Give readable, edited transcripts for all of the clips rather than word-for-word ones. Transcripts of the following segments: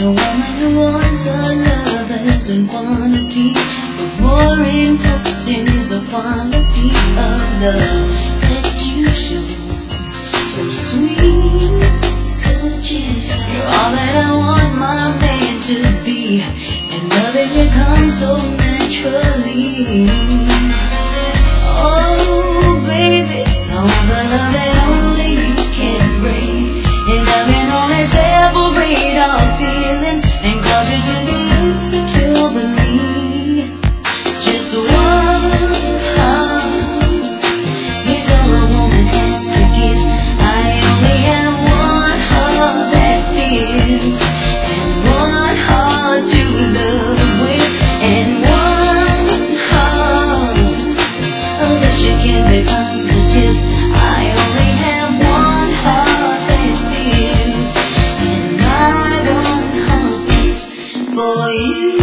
a woman who wants her lovers in quantity. What's more important is the quality of love that you show. So sweet, so gentle. You're all that I want my man to be, and loving you comes so naturally. Oh, baby, I want the love that only you can bring, and I can only separate our feelings and cause you to be insecure with me. Just one heart is all a woman has to give. I only have one heart that feels, and one heart to love with, and one heart that you can be positive. I only have one heart that feels, and my one heart beats for you.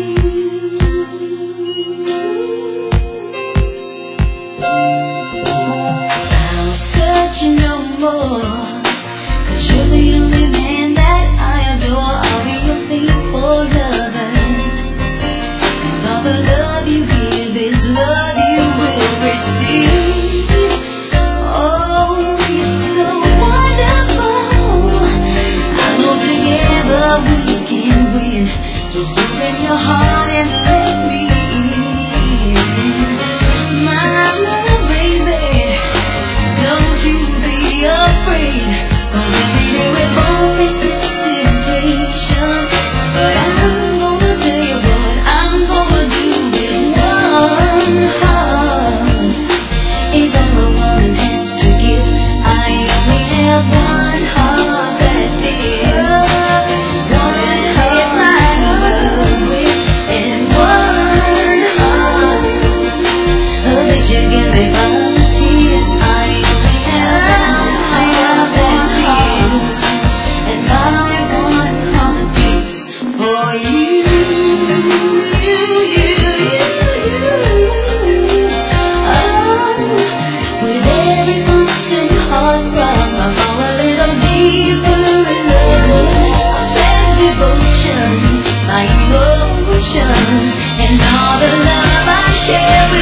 I'll search no more, 'cause you're the only man that I adore. I'll be your faithful lover, and all the love you give is love you will receive. Oh, you're so wonderful. I know together we can win. Just open your heart and let me in. My love, baby, don't you be afraid, 'cause every day we both face temptation. But I'm gonna tell you what I'm gonna do with one heart is all a woman has to give. I only have one heart that feels, one heart I love with, and one heart that you can be positive. I only have one heart that feels, and my one heart beats for you. With every constant heartthrob, I fall a little deeper in love. There's devotion, my emotions, and all the love I share with